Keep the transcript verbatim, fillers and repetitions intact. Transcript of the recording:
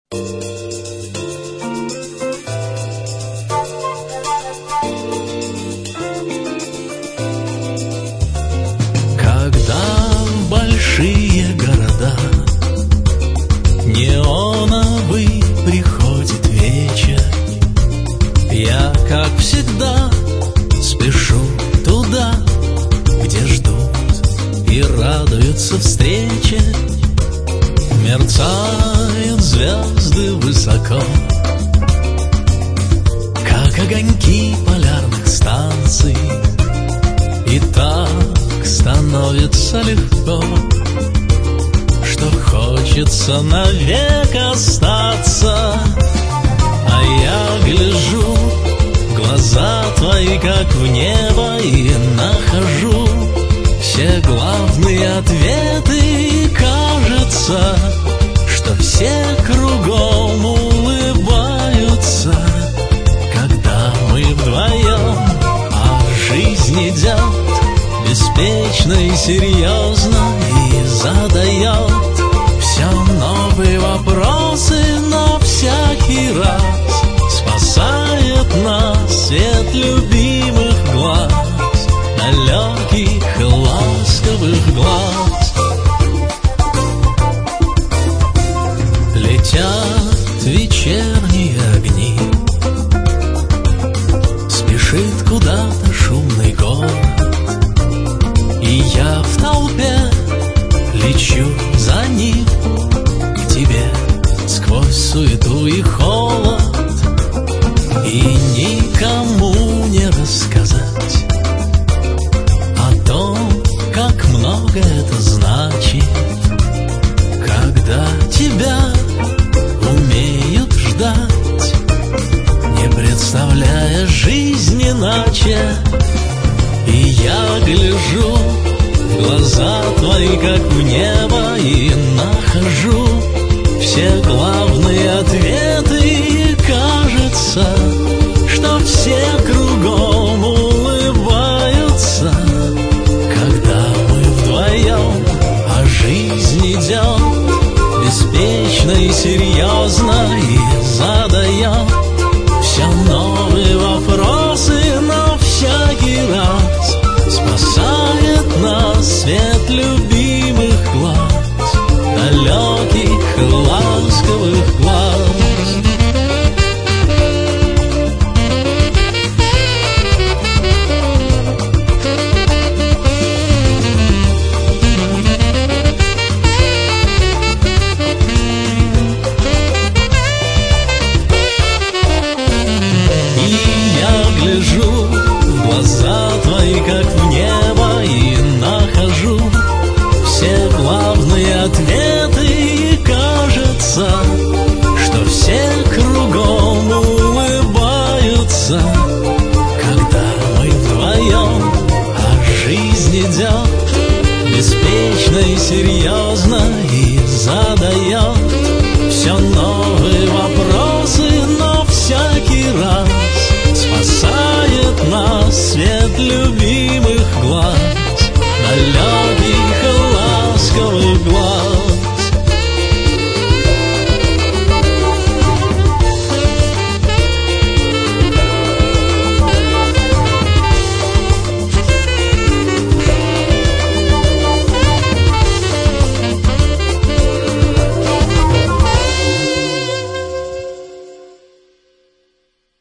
Когда в большие города неоновый приходит вечер, я, как всегда, спешу туда, где ждут и радуются встрече. Мерцают звезды высоко, как огоньки полярных станций, и так становится легко, что хочется навек остаться. А я гляжу в глаза твои, как в небо, и нахожу все главные ответы. И кажется, что все кругом улыбаются, когда мы вдвоем, а жизнь идет беспечно и серьезно, и задает все новые вопросы, но всякий раз спасает нас свет любимых глаз, далеких и ласковых глаз. Летят вечерние огни, спешит куда-то шумный город, и я в толпе лечу за ним к тебе сквозь суету и холод. И никому не рассказать о том, как много это значит, когда тебя умеют ждать, не представляя жизнь иначе. И я гляжу в глаза твои, как в небо, и нахожу все главные ответы. И кажется, что все кругом улыбаются, когда мы вдвоем, а жизнь идет беспечно и серьезно, и